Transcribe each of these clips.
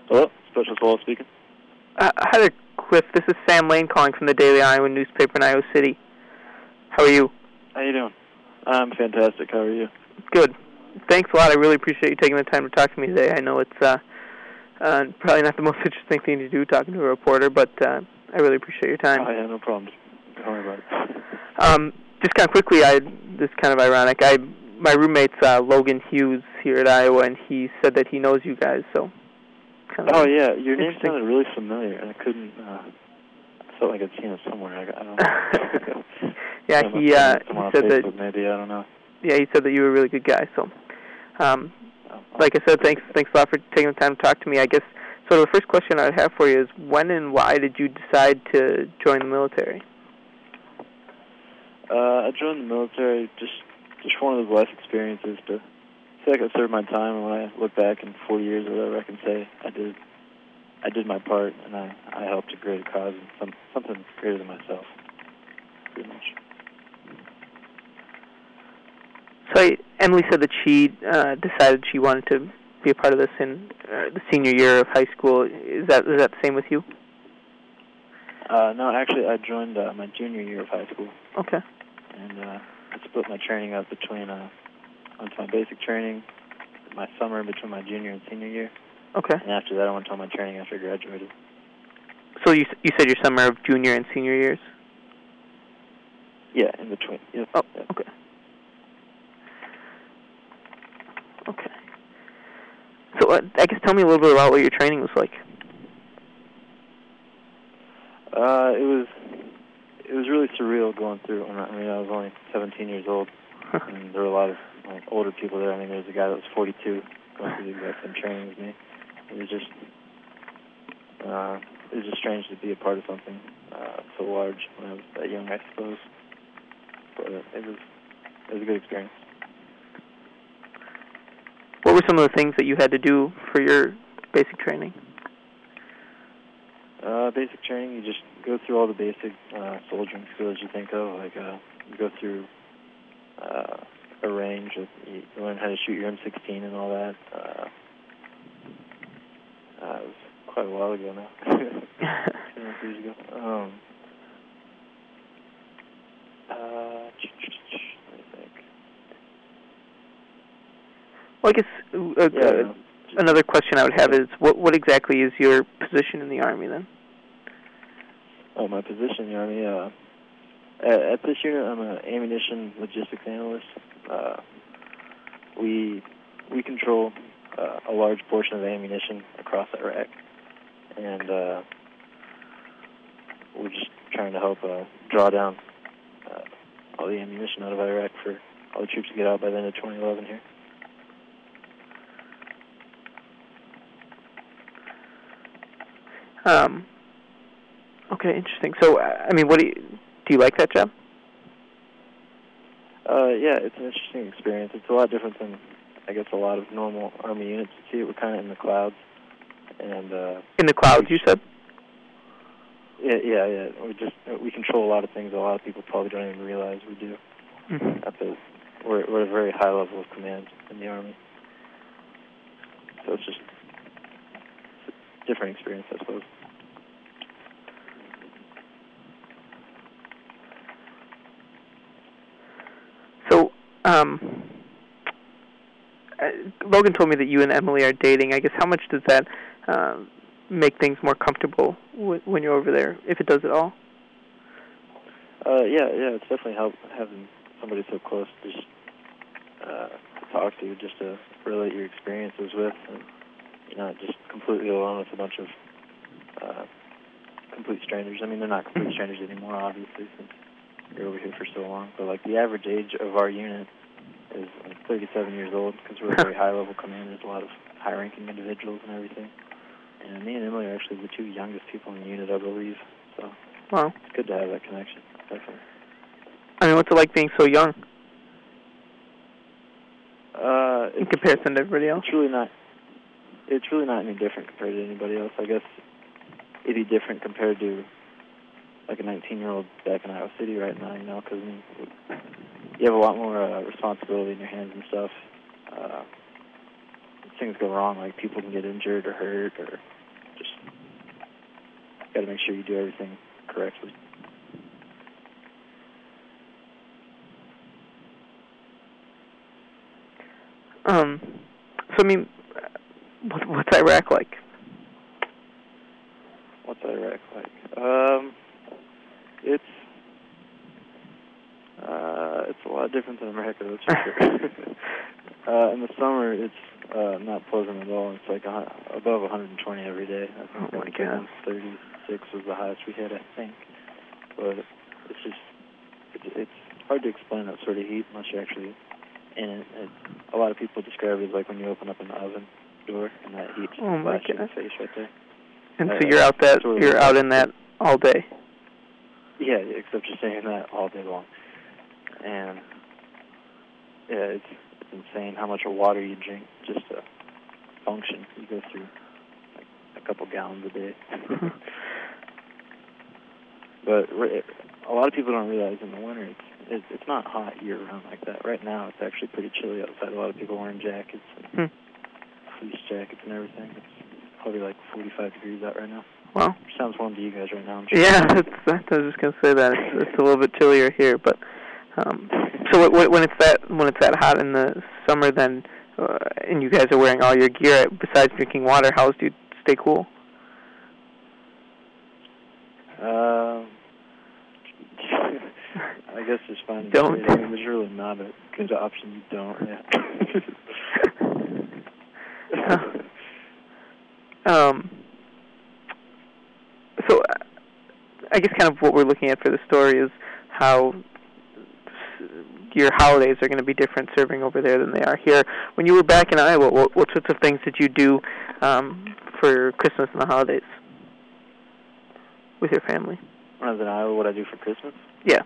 Hello, Special Soul speaking. Hi there, Cliff. This is Sam Lane calling from the Daily Iowan newspaper in Iowa City. How are you? How you doing? I'm fantastic. How are you? Good. Thanks a lot. I really appreciate you taking the time to talk to me today. I know it's probably not the most interesting thing to do, talking to a reporter, but I really appreciate your time. Oh, yeah, no problem. Tell me about it. Just kind of quickly, this is kind of ironic. My roommate's Logan Hughes here at Iowa, and he said that he knows you guys, so... Oh, yeah, your name sounded really familiar, and I couldn't... I felt like I'd seen it somewhere. I don't know. Yeah, he said Facebook, that... Maybe, I don't know. Yeah, he said that you were a really good guy, so... like I said, thanks a lot for taking the time to talk to me. I guess, so the first question I'd have for you is, when and why did you decide to join the military? I joined the military just one of those life experiences to feel like I served my time, and when I look back in 40 years or whatever, I can say I did my part, and I helped a greater cause and something greater than myself, pretty much. So Emily said that she decided she wanted to be a part of this in the senior year of high school. Is that the same with you? No, actually, I joined my junior year of high school. Okay. And I split my training up between went to my basic training, my summer in between my junior and senior year. Okay. And after that, I went to my training after I graduated. So you said your summer of junior and senior years? Yeah, in between. Yep. Oh, yep. okay. Okay. So I guess tell me a little bit about what your training was like. It was really surreal going through. I was only 17 years old, and there were a lot of older people there. I mean, there was a guy that was 42 going through the exact same training as me. It was just strange to be a part of something so large when I was that young, I suppose. But it was a good experience. What were some of the things that you had to do for your basic training? Basic training, you just go through all the basic soldiering skills you think of. Like you go through a range. You learn how to shoot your M16 and all that. It was quite a while ago now. 2 years ago. Let me think. Well, I guess another question I would have is, what exactly is your position in the Army then? Oh, my position in the Army? At this unit, I'm an ammunition logistics analyst. We control a large portion of the ammunition across Iraq, and we're just trying to help draw down all the ammunition out of Iraq for all the troops to get out by the end of 2011 here. Okay, interesting. So, what do you like that job? Yeah, it's an interesting experience. It's a lot different than, I guess, a lot of normal Army units you see. We're kind of in the clouds, and in the clouds, you said? Yeah. We control a lot of things that a lot of people probably don't even realize we do. Mm-hmm. We're at a very high level of command in the Army, so it's a different experience, I suppose. So, Logan told me that you and Emily are dating. I guess how much does that make things more comfortable when you're over there, if it does at all? Yeah, it's definitely helped having somebody so close to just to talk to, just to relate your experiences with, and you're not just completely alone with a bunch of complete strangers. I mean, they're not complete strangers anymore, obviously, since you're over here for so long. But like the average age of our unit is like 37 years old, because we're a very high-level command. There's a lot of high-ranking individuals and everything. And me and Emily are actually the two youngest people in the unit, I believe. So It's good to have that connection, definitely. What's it like being so young? In comparison to everybody else? It's really not any different compared to anybody else. I guess it'd be different compared to like a 19-year-old back in Iowa City right now, because you have a lot more responsibility in your hands and stuff. things go wrong, like people can get injured or hurt, or just got to make sure you do everything correctly. So I mean, what's Iraq like? What's Iraq like? It's a lot different than America, that's for sure. In the summer, it's not pleasant at all. It's like above 120 every day. I think oh my God. 136 was the highest we had, I think. But it's just, it's hard to explain that sort of heat unless you're actually in it. A lot of people describe it as like when you open up an oven door and that heat just flashes in the face right there. And so you're out in that all day. Yeah, except you're saying that all day long. And yeah, it's insane how much water you drink just to function. You go through like a couple gallons a day. But a lot of people don't realize in the winter it's not hot year round like that. Right now it's actually pretty chilly outside. A lot of people wearing jackets and fleece jackets and everything. It's probably like 45 degrees out right now. Wow. Sounds warm to you guys right now, I'm sure. Yeah, I was just gonna say that it's a little bit chillier here, but so when it's that hot in the summer, then and you guys are wearing all your gear, besides drinking water, how else do you stay cool? I guess just finding don't. I mean, there's really not a good option. You don't. Yeah. So I guess kind of what we're looking at for the story is how your holidays are going to be different serving over there than they are here. When you were back in Iowa, what sorts of things did you do for Christmas and the holidays with your family? When I was in Iowa, what I do for Christmas? Yeah.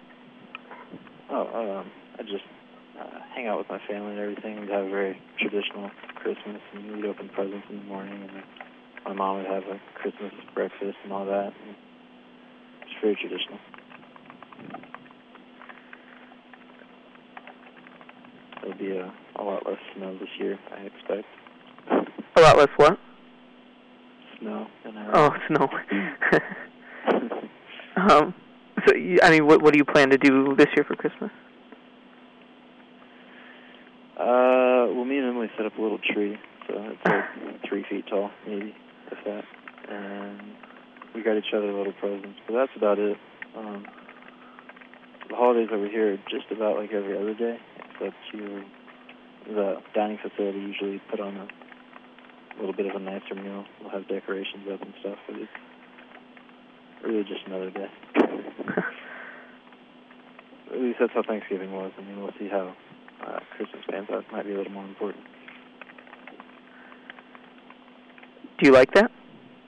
I just hang out with my family and everything. We'd have a very traditional Christmas, and we'd open presents in the morning, and then my mom would have a Christmas breakfast and all that. And it's very traditional. There'll be a lot less snow this year, I expect. A lot less what? Snow. Snow. So, I mean, what do you plan to do this year for Christmas? Well, me and Emily set up a little tree, so it's like 3 feet tall, maybe, if that. And we got each other little presents, but that's about it. The holidays over here are just about like every other day, except the dining facility usually put on a little bit of a nicer meal. We'll have decorations up and stuff, but it's really just another day. At least that's how Thanksgiving was. I mean, we'll see how Christmas pans out. Might be a little more important. Do you like that?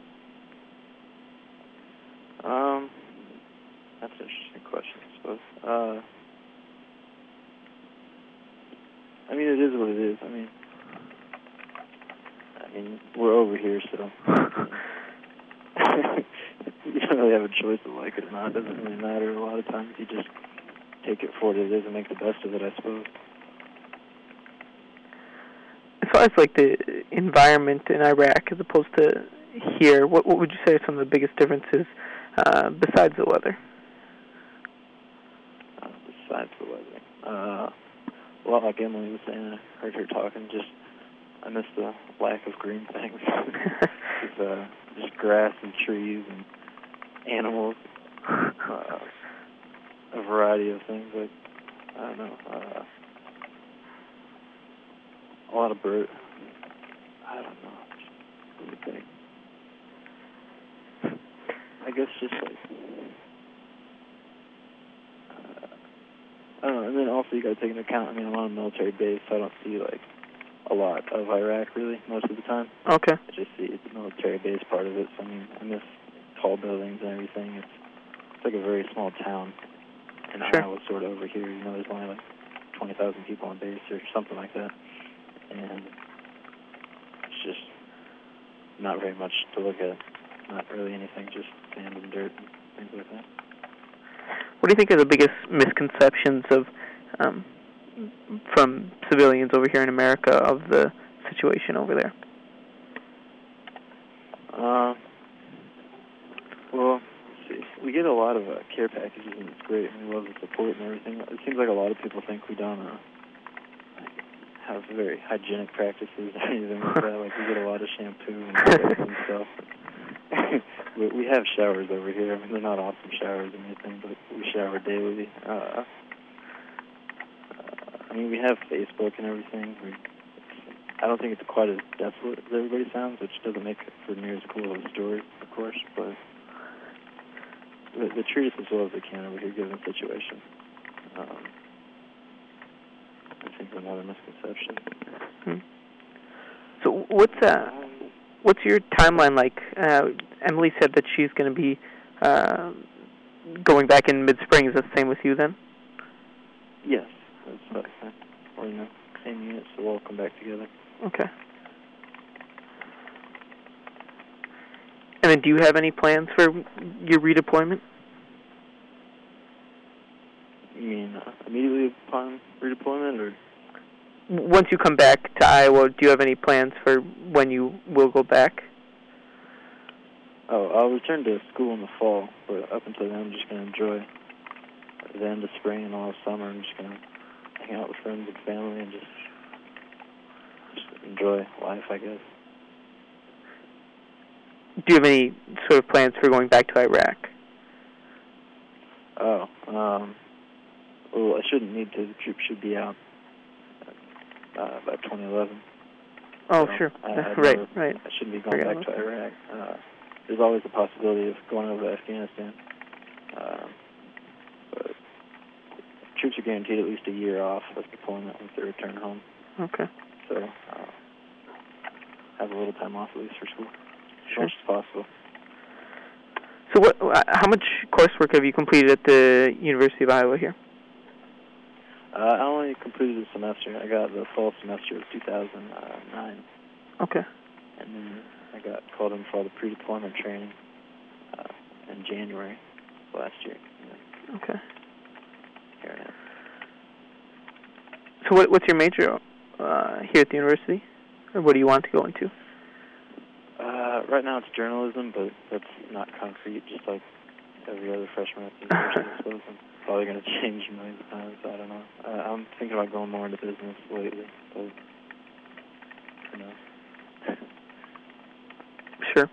That's an interesting question, I suppose. I mean, it is what it is. I mean, we're over here, so you don't really have a choice to like it or not. It doesn't really matter. A lot of times you just take it for what it is and make the best of it, I suppose. As far as like the environment in Iraq as opposed to here, what would you say are some of the biggest differences besides the weather? Besides the weather, well, like Emily was saying, I heard her talking. I miss the lack of green things. Just grass and trees and animals, a variety of things. Like I don't know, a lot of birds. I don't know. Let me think. I guess just like I don't know. And then also you got to take into account. I mean, I'm on a military base, so I don't see like a lot of Iraq really most of the time. Okay. I just see the military base part of it. So I mean, I miss tall buildings and everything. It's like a very small town, and Iowa sort of over here. You know, there's only like 20,000 people on base or something like that, and it's just not very much to look at. Not really anything, just sand and dirt and things like that. What do you think are the biggest misconceptions of from civilians over here in America of the situation over there? Well, see, we get a lot of care packages, and it's great, and we love the support and everything. It seems like a lot of people think we don't have very hygienic practices or anything like that. Like, we get a lot of shampoo and soap and stuff. We have showers over here. I mean, they're not awesome showers or anything, but we shower daily. I mean, we have Facebook and everything. I don't think it's quite as desolate as everybody sounds, which doesn't make it for near as cool of a story, of course, but they treat us as well as they can over here, given the situation. I think another misconception. So what's your timeline like? Emily said that she's going to be going back in mid-spring. Is that the same with you then? Yes, that's what I said. We're in the same unit, so we'll all come back together. Okay. And then do you have any plans for your redeployment? You mean immediately upon redeployment, or? Once you come back to Iowa, do you have any plans for when you will go back? Oh, I'll return to school in the fall, but up until then I'm just going to enjoy the end of spring and all of summer. I'm just going to hang out with friends and family and just enjoy life, I guess. Do you have any sort of plans for going back to Iraq? Oh, well, I shouldn't need to. The troops should be out by 2011. Oh, so right. I shouldn't be going back to Iraq. There's always the possibility of going over to Afghanistan. But troops are guaranteed at least a year off of deployment once they return home. Okay. So have a little time off at least for school. Sure. As much as possible. So how much coursework have you completed at the University of Iowa here? I only completed a semester. I got the fall semester of 2009. Okay. And then I got called in for all the pre-deployment training in January last year. Okay. Here I am. So what's your major here at the university? Or what do you want to go into? Right now it's journalism, but that's not concrete, just like every other freshman at the university, I suppose. I'm probably going to change millions of times, I don't know. I'm thinking about going more into business lately, but who knows. Sure.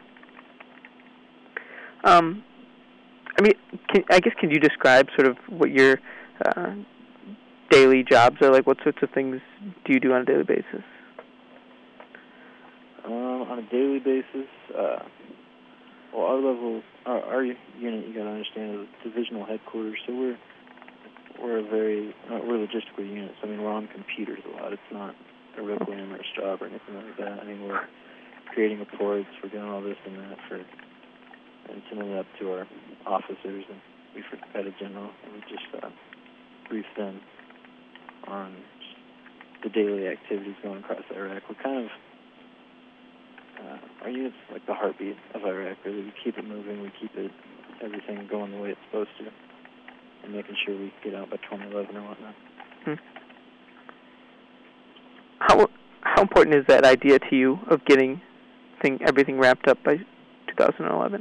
I mean, can you describe sort of what your daily jobs are like? What sorts of things do you do on a daily basis? On a daily basis, well, our unit, you got to understand, is a divisional headquarters, so we're a logistical unit. So I mean, we're on computers a lot. It's not a real glamorous job or anything like that. I mean, we're creating reports, we're doing all this and that and sending it up to our officers, and we had a general, and we just brief them on the daily activities going across Iraq. We're kind of our unit's like the heartbeat of Iraq, really. We keep it moving, we keep everything going the way it's supposed to, and making sure we get out by 2011 or whatnot. How important is that idea to you of getting everything wrapped up by 2011?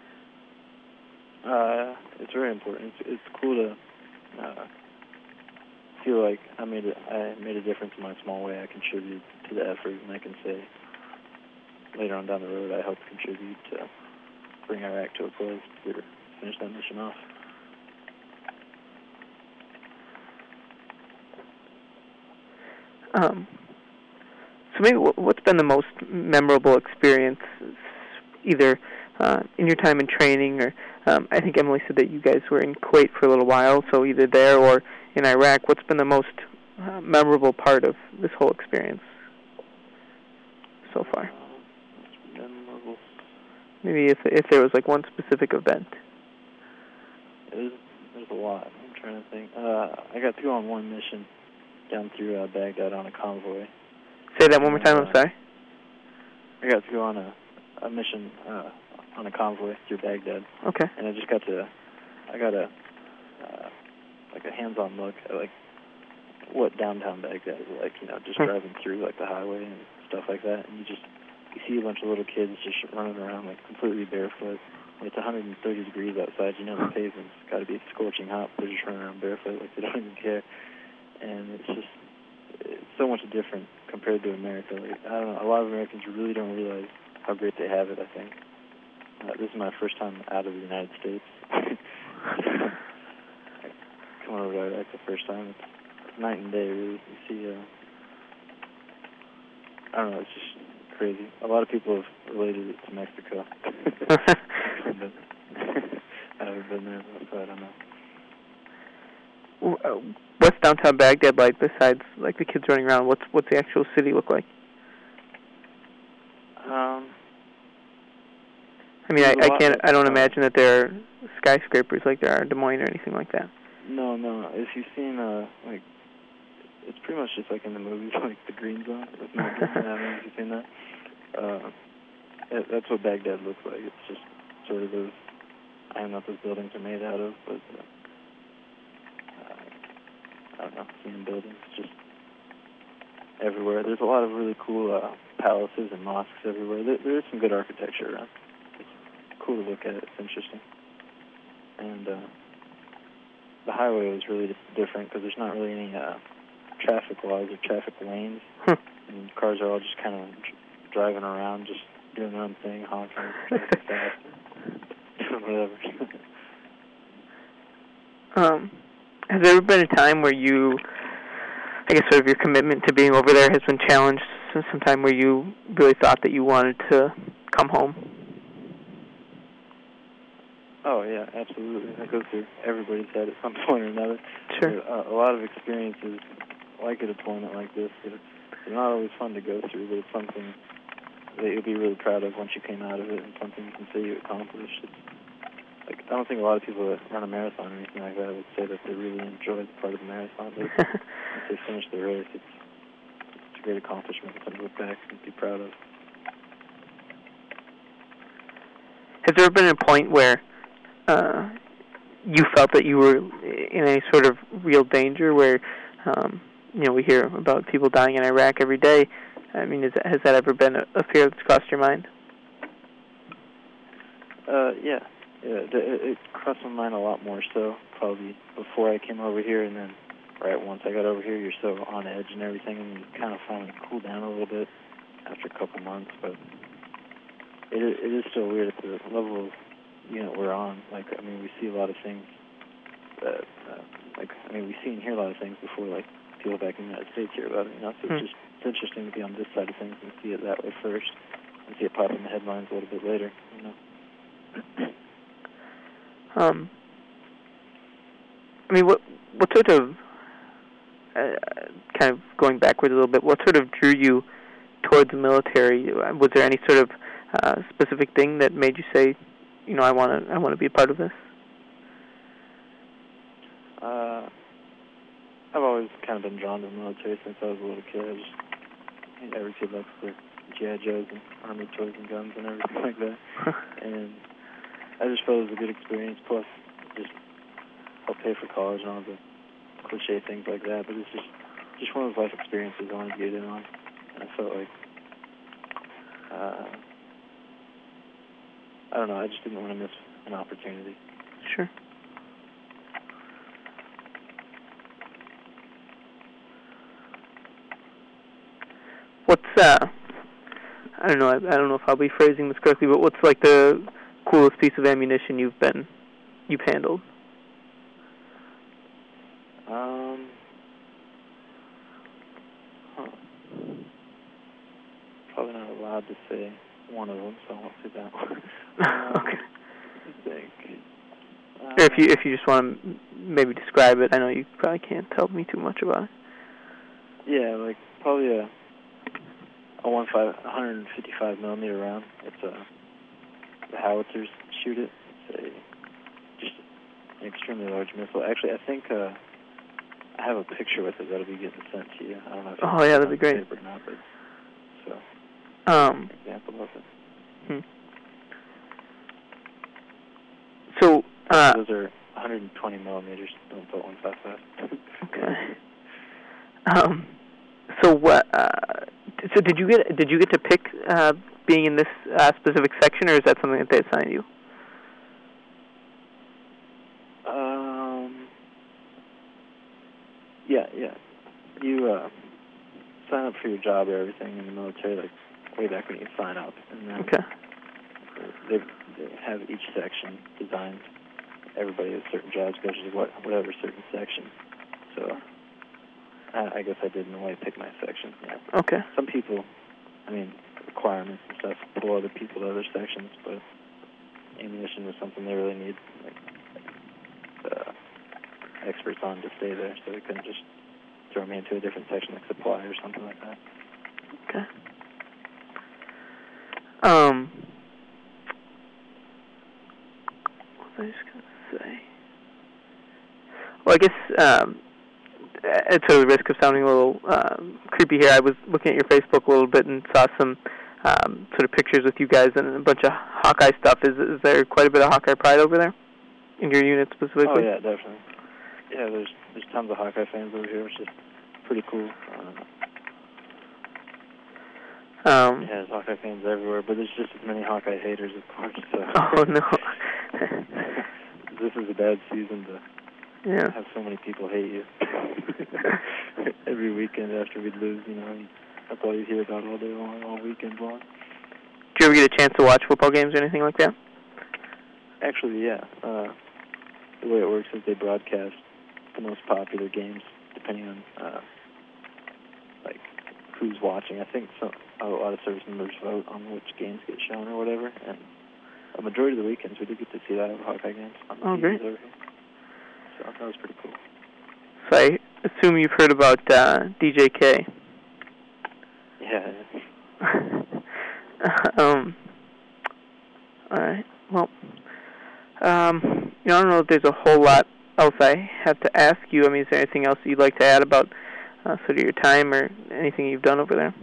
It's very important. It's cool to feel like I made a difference in my small way. I contributed to the effort, and I can say later on down the road I helped contribute to bring Iraq to a close to finish that mission off. So maybe what's been the most memorable experience, either in your time in training, or I think Emily said that you guys were in Kuwait for a little while, so either there or in Iraq. What's been the most memorable part of this whole experience so far? Memorable. Maybe if there was like one specific event. There's a lot. I'm trying to think. I got to go on one mission down through Baghdad on a convoy. Say that one more time, I'm sorry. I got to go on a mission on a convoy through Baghdad. Okay. And I got a hands-on look at like what downtown Baghdad is like, just driving through like the highway and stuff like that, and you see a bunch of little kids just running around like completely barefoot. It's 130 degrees outside. You know the pavement's got to be scorching hot. They're just running around barefoot like they don't even care. And it's so much different compared to America. Like, I don't know. A lot of Americans really don't realize how great they have it, I think. This is my first time out of the United States. Coming over to Iraq the first time. It's night and day, really. You see, I don't know, it's just crazy. A lot of people have related it to Mexico. I haven't been there, so I don't know. What's downtown Baghdad like besides like the kids running around? What's the actual city look like? I mean, I don't imagine that there are skyscrapers like there are in Des Moines or anything like that. No. If you've seen like, it's pretty much just like in the movies, like the Green Zone. With Matt Damon. I don't know if you've seen that. That's what Baghdad looks like. It's just sort of those. I don't know what those buildings are made out of, but I don't know. Human buildings, just everywhere. There's a lot of really cool palaces and mosques everywhere. There is some good architecture around. It's cool to look at. It's interesting. And the highway was really different because there's not really any traffic laws or traffic lanes. And cars are all just kind of driving around, just doing their own thing, honking, fast, doing whatever. Has there ever been a time where you, I guess sort of your commitment to being over there has been challenged, some time where you really thought that you wanted to come home? Oh, yeah, absolutely. That goes through everybody's head at some point or another. Sure. A lot of experiences like a deployment like this, they're not always fun to go through, but it's something that you'll be really proud of once you came out of it and something you can say you accomplished. Like, I don't think a lot of people that run a marathon or anything like that would say that they really enjoy the part of the marathon, but once they finish the race, it's a great accomplishment, something to look back and be proud of. Has there been a point where you felt that you were in any sort of real danger where, we hear about people dying in Iraq every day? I mean, has that ever been a fear that's crossed your mind? Yeah. It crossed my mind a lot more so probably before I came over here, and then right once I got over here, you're so on edge and everything, and you kind of finally cool down a little bit after a couple months, but it is still weird at the level of unit we're on. Like, I mean, we see a lot of things that, we see and hear a lot of things before, like, people back in the United States hear about it, so it's interesting to be on this side of things and see it that way first, and see it pop in the headlines a little bit later, I mean, what sort of, kind of going backwards a little bit, what sort of drew you towards the military? Was there any sort of specific thing that made you say, I want to be a part of this? I've always kind of been drawn to the military since I was a little kid. Every kid likes their G.I. Joes and army toys and guns and everything like that. And I just felt it was a good experience, plus just help pay for college and all the cliche things like that. But it's just one of those life experiences I wanted to get in on. And I felt like, I don't know, I just didn't want to miss an opportunity. Sure. What's, I don't know if I'll be phrasing this correctly, but what's like the coolest piece of ammunition you've handled? Probably not allowed to say one of them, so I won't say that one. Okay. I think. Or if you just want to maybe describe it, I know you probably can't tell me too much about it. Yeah, like probably a 155 millimeter round. It's the howitzers shoot it. It's just an extremely large missile. Actually, I think I have a picture with it that'll be getting sent to you. I don't know if oh yeah, that'd be great. Or not, but so an example of it. So those are 120 millimeters. Don't put 155. Okay. So what? So did you get to pick being in this specific section, or is that something that they assigned you? Yeah. You sign up for your job or everything in the military, like way back when you sign up, and then they have each section designed. Everybody has certain jobs, goes to whatever certain section. So I guess I did in a way pick my section. Yeah. Okay. Some people, requirements and stuff pull other people to other sections, but ammunition was something they really need, experts on to stay there, so they couldn't just throw me into a different section like supply or something like that. Okay. What was I just going to say? Well, I guess, at sort of the risk of sounding a little creepy here, I was looking at your Facebook a little bit and saw some sort of pictures with you guys and a bunch of Hawkeye stuff. Is there quite a bit of Hawkeye pride over there in your unit specifically? Oh, yeah, definitely. Yeah, there's tons of Hawkeye fans over here, which is pretty cool. There's Hawkeye fans everywhere, but there's just as many Hawkeye haters, of course. So. Oh, no. This is a bad season to have so many people hate you. Every weekend after we lose, that's all you hear about all day long, all weekend long. Do you ever get a chance to watch football games or anything like that? Actually, yeah. The way it works is they broadcast the most popular games depending on who's watching. I think a lot of service members vote on which games get shown or whatever, and a majority of the weekends we do get to see that Hawkeye games on the TVs great. over here. So that was pretty cool. So I assume you've heard about DJK. Yeah. All right. Well, I don't know if there's a whole lot else I have to ask you. Is there anything else that you'd like to add about sort of your time or anything you've done over there?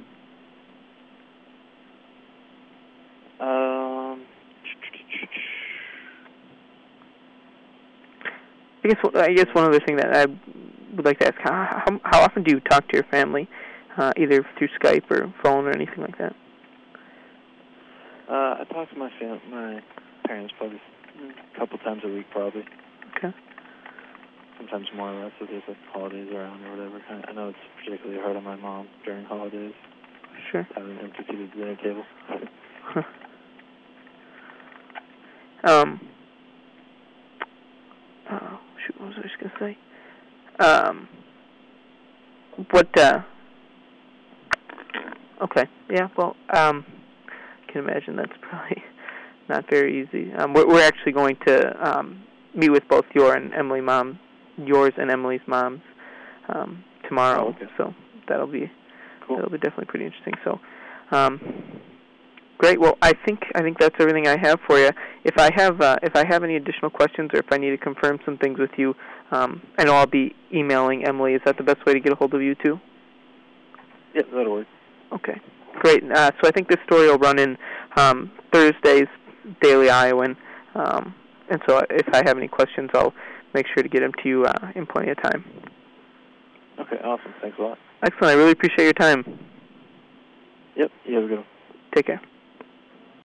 I guess one other thing that I would like to ask: how often do you talk to your family, either through Skype or phone or anything like that? I talk to my parents probably a couple times a week, probably. Okay. Sometimes more or less if there's holidays around or whatever. I know it's particularly hard on my mom during holidays. Sure. Having an empty seat at the dinner table. What was I just going to say? Okay, yeah, well, I can imagine that's probably not very easy. We're actually going to meet with both yours and Emily's moms tomorrow. Oh, okay. So that'll be cool. That'll be definitely pretty interesting. So, great. Well, I think that's everything I have for you. If I have any additional questions or if I need to confirm some things with you, I know I'll be emailing Emily. Is that the best way to get a hold of you too? Yeah, that'll work. Okay, great. So I think this story will run in Thursday's Daily Iowan, and so if I have any questions, I'll make sure to get them to you in plenty of time. Okay, awesome. Thanks a lot. Excellent. I really appreciate your time. Yep, you have a good one. Take care.